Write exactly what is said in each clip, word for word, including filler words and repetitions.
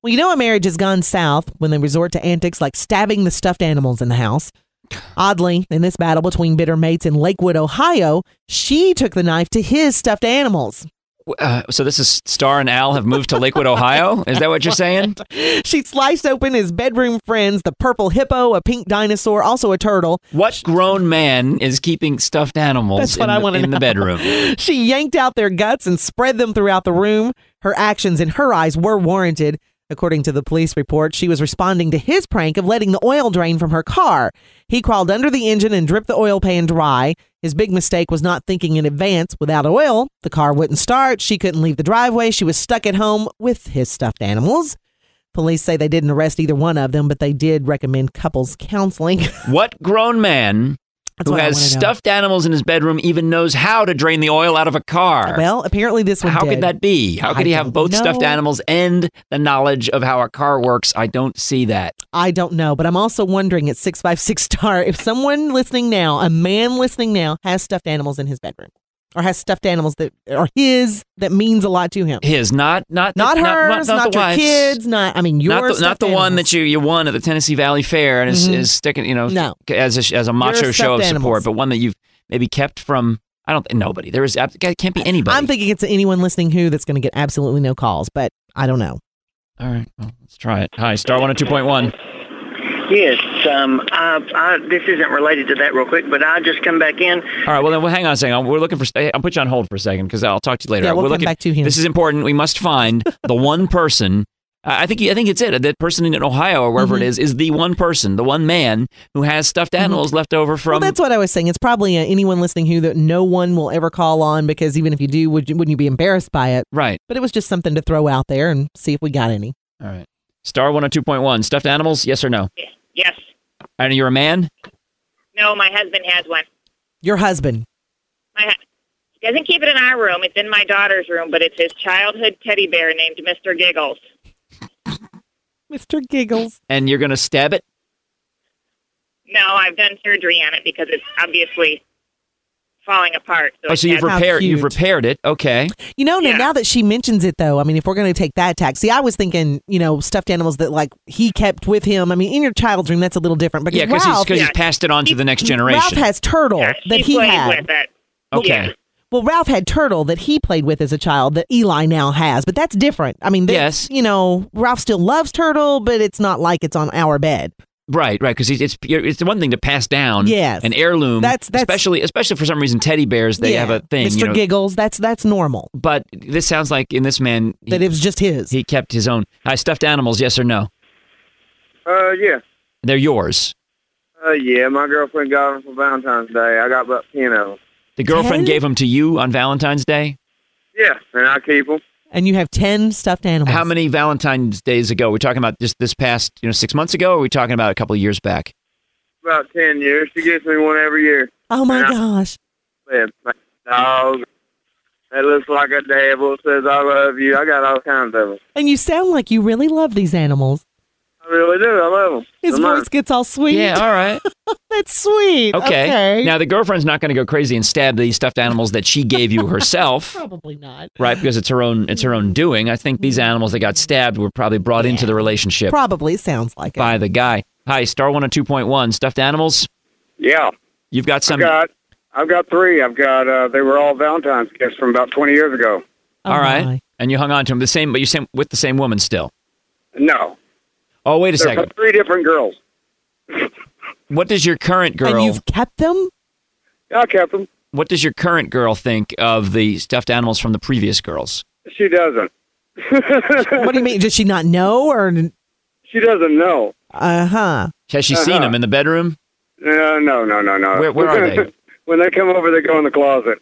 Well, you know a marriage has gone south when they resort to antics like stabbing the stuffed animals in the house. Oddly, in this battle between bitter mates in Lakewood, Ohio, she took the knife to his stuffed animals. Uh, so this is Star and Al have moved to Lakewood, Ohio? Is that what you're saying? She sliced open his bedroom friends, the purple hippo, a pink dinosaur, also a turtle. What grown man is keeping stuffed animals That's what in, I the, wanna in the know. bedroom? She yanked out their guts and spread them throughout the room. Her actions, in her eyes, were warranted. According to the police report, she was responding to his prank of letting the oil drain from her car. He crawled under the engine and dripped the oil pan dry. His big mistake was not thinking in advance. Without oil, the car wouldn't start. She couldn't leave the driveway. She was stuck at home with his stuffed animals. Police say they didn't arrest either one of them, but they did recommend couples counseling. What grown man That's who what I has wanna know. stuffed animals in his bedroom even knows how to drain the oil out of a car? Well, apparently this one How did. could that be? How could I he have don't both stuffed know. animals and the knowledge of how a car works? I don't see that. I don't know, but I'm also wondering at six five six star if someone listening now, a man listening now, has stuffed animals in his bedroom or has stuffed animals that are his that means a lot to him. His, not not Not the, hers, not, not, the your wife's. kids, not, I mean, your Not the, not stuffed the one animals. that you, you won at the Tennessee Valley Fair and is, Mhm. is sticking, you know, No. as a, as a macho Your show of stuffed support, animals. but one that you've maybe kept from, I don't think, nobody. There is, it can't be anybody. I'm thinking it's anyone listening who that's going to get absolutely no calls, but I don't know. All right, well, let's try it. Hi, Star one oh two point one. Yes, um, I, I, this isn't related to that real quick, but I'll just come back in. All right, well, then, well, hang on a second. We're looking for, I'll put you on hold for a second because I'll talk to you later. Yeah, we'll We're come looking, back to him. This is important. We must find the one person. I think I think it's it. That person in Ohio or wherever Mhm. it is is the one person, the one man who has stuffed animals left over from. Well, that's what I was saying. It's probably uh, anyone listening who that no one will ever call on because even if you do, would you, wouldn't you be embarrassed by it? Right. But it was just something to throw out there and see if we got any. All right. Star one oh two point one. Stuffed animals, yes or no? Yes. And you're a man? No, my husband has one. Your husband. My hu- he doesn't keep it in our room. It's in my daughter's room, but it's his childhood teddy bear named Mister Giggles. Mister Giggles. And you're going to stab it? No, I've done surgery on it because it's obviously falling apart. So Oh, it so you've has- How repaired you've cute. repaired it. Okay. You know, now- Yeah. now that she mentions it, though, I mean, if we're going to take that tack, see, I was thinking, you know, stuffed animals that like he kept with him. I mean, in your child's room, that's a little different. Because Yeah, because he's, Ralph, 'cause he's Yeah. passed it on to the next generation. Ralph has Turtle yeah, that she he played had. with it. Okay. Yeah. Well, Ralph had Turtle that he played with as a child that Eli now has, but that's different. I mean, that's, Yes. you know, Ralph still loves Turtle, but it's not like it's on our bed. Right, right, because it's it's the one thing to pass down. Yes. An heirloom. That's- that's- especially especially for some reason teddy bears they Yeah. have a thing. Mister You know, Giggles, that's that's normal. but this sounds like in this man he, That it was just his. he kept his own. Hi, stuffed animals, yes or no? Uh, yeah. They're yours. Uh, yeah, my girlfriend got them for Valentine's Day. I got about ten of them. The girlfriend Ten? gave them to you on Valentine's Day. Yeah, and I keep them. And you have ten stuffed animals. How many Valentine's days ago? We're talking about just this past, you know, six months ago. Or are we talking about a couple of years back? About ten years. She gets me one every year. Oh my Yeah. gosh. Yeah, my dog. That looks like a devil. Says I love you. I got all kinds of them. And you sound like you really love these animals. I really do. I love them. His voice gets all sweet. Yeah, all right. That's sweet. Okay. Okay. Now the girlfriend's not going to go crazy and stab these stuffed animals that she gave you herself. Probably not. Right, because it's her own it's her own doing. I think these animals that got stabbed were probably brought into the relationship Probably sounds like it. by the guy. Hi, Star one oh two point one, stuffed animals. Yeah. You've got some. I've got, I've got three. I've got, uh, they were all Valentine's gifts from about twenty years ago. Oh, all right, my. and you hung on to them the same, but you same with the same woman still. No. Oh, wait a They're second. from three different girls. What does your current girl? And you've kept them? I kept them. What does your current girl think of the stuffed animals from the previous girls? She doesn't. What do you mean? Does she not know or? She doesn't know. Uh huh. Has she seen Uh-huh. them in the bedroom? No, no, no, no, no. Where- where are they? When they come over, they go in the closet.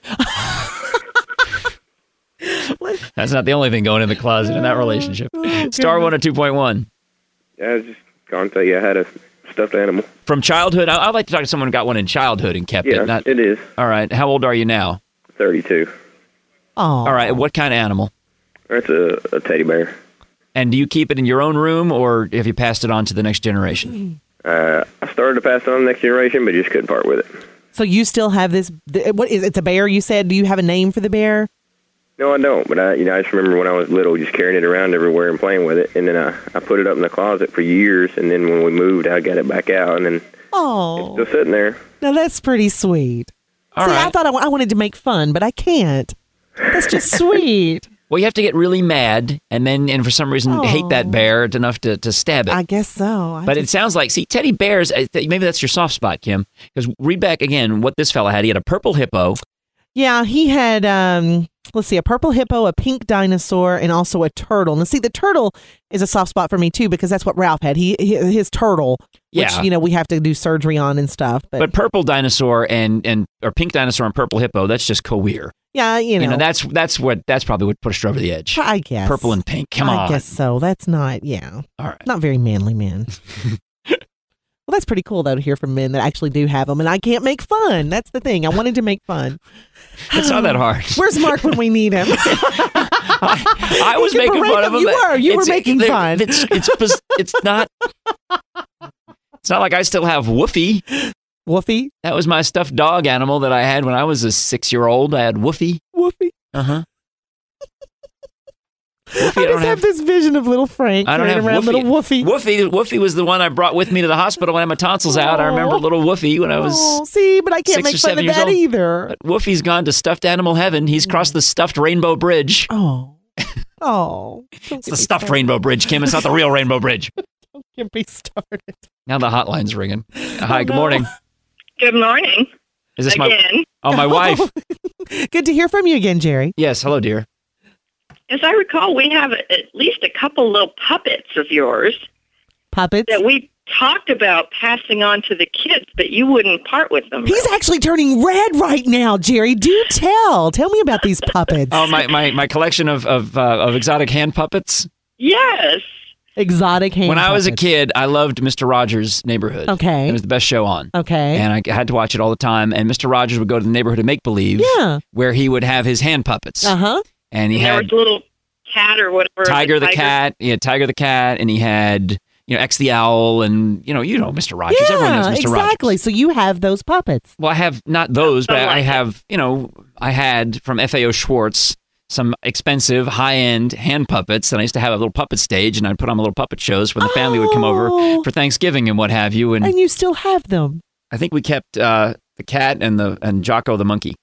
That's not the only thing going in the closet in that relationship. Oh, Star one oh two point one. Yeah, I was just going to tell you I had a stuffed animal. From childhood, I- I'd like to talk to someone who got one in childhood and kept Yeah, it. Not, it is. all right. How old are you now? thirty-two. Oh. All right. What kind of animal? That's a, a teddy bear. And do you keep it in your own room, or have you passed it on to the next generation? Uh, I started to pass it on to the next generation, but just couldn't part with it. So you still have this? th- What is? It's a bear. You said. Do you have a name for the bear? No, I don't. But I, you know, I just remember when I was little, just carrying it around everywhere and playing with it. And then I, I put it up in the closet for years. And then when we moved, I got it back out, and then Oh, it's still sitting there. now that's pretty sweet. All See, right. I thought I, wa- I wanted to make fun, but I can't. That's just sweet. Well, you have to get really mad and then, and for some reason, Oh. hate that bear enough to, to stab it. I guess so. I But it just- sounds like, see, teddy bears, I th- maybe that's your soft spot, Kim. Because read back again what this fella had. He had a purple hippo. yeah, he had, um, let's see, a purple hippo, a pink dinosaur, and also a turtle. Now, see, the turtle is a soft spot for me, too, because that's what Ralph had. He, he His turtle, Yeah. which, you know, we have to do surgery on and stuff. But, But purple dinosaur and, and or pink dinosaur and purple hippo, that's just co-weir. yeah, you know, You know, that's that's what that's probably what pushed her over the edge. I guess. Purple and pink. Come I on. guess so. That's not, yeah, All right. not very manly men. Well, that's pretty cool, though, to hear from men that actually do have them. And I can't make fun. That's the thing. I wanted to make fun. It's not that hard. Where's Mark when we need him? I, I was You making berate fun him. of him. You were. You were It's- making there- fun. It's it's it's, it's not. It's not like I still have Woofy. Woofy? That was my stuffed dog animal that I had when I was a six-year-old. I had Woofy. Woofy. Uh huh. Woofy, I I just don't have, have. this vision of little Frank I don't carrying have around Woofy. little Woofy. Woofy, Woofy was the one I brought with me to the hospital when I had my tonsils out. I remember Aw. little Woofy when I was. Oh, see, but I can't six make or fun seven of years that old. either. But Woofy's gone to stuffed animal heaven. He's crossed the stuffed rainbow bridge. Oh. Oh. Don't It's get the me stuffed started. rainbow bridge, Kim. It's not the real rainbow bridge. Don't get me started. Now the hotline's ringing. Hi, Oh, good no. morning. Good morning. Is this my Again. oh my wife? Good to hear from you again, Jerry. Yes, hello, dear. As I recall, we have at least a couple little puppets of yours Puppets. that we talked about passing on to the kids, but you wouldn't part with them. He's actually turning red right now, Jerry. Do tell. Tell me about these puppets. Oh, my my, my collection of of, uh, of exotic hand puppets. Yes. Exotic hand When I was a puppets. kid, I loved Mister Rogers' Neighborhood. Okay. It was the best show on. Okay. And I had to watch it all the time. And Mister Rogers would go to the neighborhood of make believe, Yeah. where he would have his hand puppets. Uh huh. And he And there had was a little cat or whatever. Tiger the cat. He had Tiger the cat, and he had you know X the owl, and you know you know Mister Rogers. Everyone knows Yeah, Mister exactly. Rogers. So you have those puppets. Well, I have not those, but Something I like it. have you know I had from F A O Schwartz some expensive high-end hand puppets, and I used to have a little puppet stage, and I'd put on little puppet shows when the family would come over Oh. for Thanksgiving and what have you. And And you still have them. I think we kept uh, the cat and the and Jocko the monkey.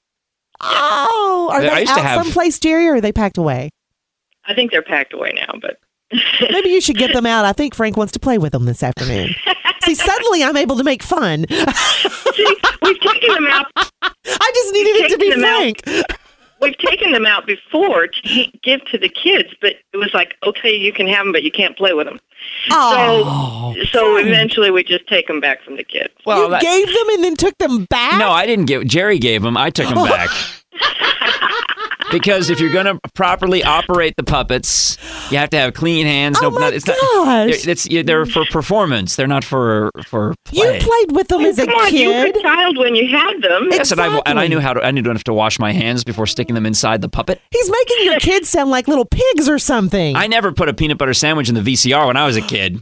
Oh, are I they used to out have- someplace, Jerry, or are they packed away? I think they're packed away now, but Maybe you should get them out. I think Frank wants to play with them this afternoon. See, suddenly I'm able to make fun. see, we've taken them out. I just needed it to be Taking them out. Frank. We've taken them out before to give to the kids, but it was like, okay, you can have them, but you can't play with them. Oh, so, so Frank. eventually, we just take them back from the kids. Well, you that- gave them and then took them back? no, I didn't give. Jerry gave them. I took them back. Because if you're going to properly operate the puppets, you have to have clean hands. Oh no, my it's gosh. Not, they're, it's, they're for performance. They're not for for You play. played with them as a Come on, you were kid. a child when you had them. Yes, and I, and I Exactly. knew how to. I knew enough to wash my hands before sticking them inside the puppet. He's making your kids sound like little pigs or something. I never put a peanut butter sandwich in the V C R when I was a kid.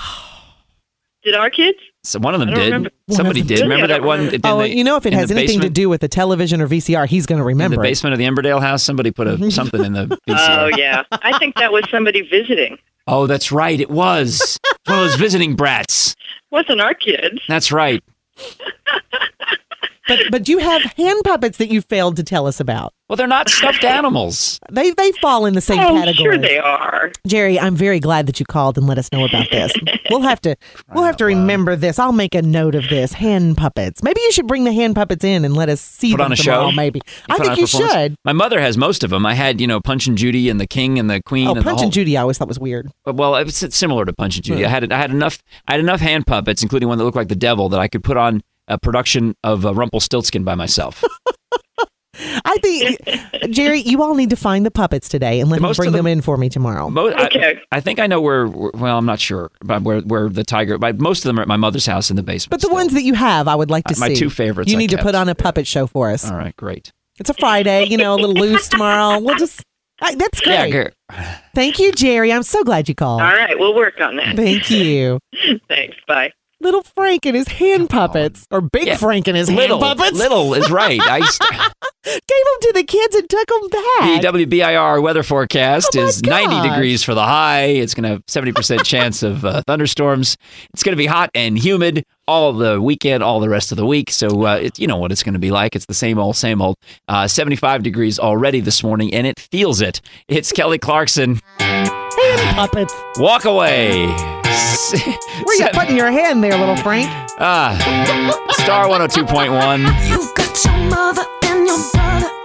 Did our kids? So one of them I don't did. remember. Somebody One of them did. did. Remember I that don't one? remember. in Oh, the- you know, if it in has the anything to basement? do with the television or V C R, he's going to in remember the it. basement of the Emberdale house, somebody put a something in the V C R. Oh, yeah. I think that was somebody visiting. Oh, that's right. It was one of those visiting brats. Wasn't our kids. That's right. But but you have hand puppets that you failed to tell us about. Well, they're not stuffed animals. They they fall in the same Oh, category. sure they are. Jerry, I'm very glad that you called and let us know about this. We'll have to we'll have to remember this. I'll make a note of this. Hand puppets. Maybe you should bring the hand puppets in and let us see Put them on a tomorrow, show? maybe. I Put on think a you performance. should. My mother has most of them. I had, you know, Punch and Judy and the King and the Queen. Oh, and the Punch whole, and Judy I always thought was weird. Well, it's it's similar to Punch and Judy. I had I had enough I had enough hand puppets, including one that looked like the devil, that I could put on a production of uh, Rumpelstiltskin by myself. I think Jerry, you all need to find the puppets today and let him Most bring of them them- in for me tomorrow. Mo- I- Okay. I, think I know where. Well, I'm not sure, but where where the tiger. But most of them are at my mother's house in the basement. But the still. ones that you have, I would like to Uh, my see. two favorites You I need to kept. put on a puppet show for us. All right, great. It's a Friday, you know, a little loose tomorrow. We'll just I, that's Yeah, great. great. Thank you, Jerry. I'm so glad you called. All right, we'll work on that. Thank you. Thanks. Bye. Little Frank and his hand puppets. Or Big Yeah. Frank and his Little, hand puppets. little is right. I Gave them to the kids and took them back. The W B I R weather forecast Oh my is ninety gosh. degrees for the high. It's going to have seventy percent chance of uh, thunderstorms. It's going to be hot and humid all the weekend, all the rest of the week. So uh, it, you know what it's going to be like. It's the same old, same old. Uh, seventy-five degrees already this morning, and it feels it. It's Kelly Clarkson. Hand puppets. Walk away. Where you putting your hand there, little Frank? Ah, Star one oh two point one. You've got your mother and your brother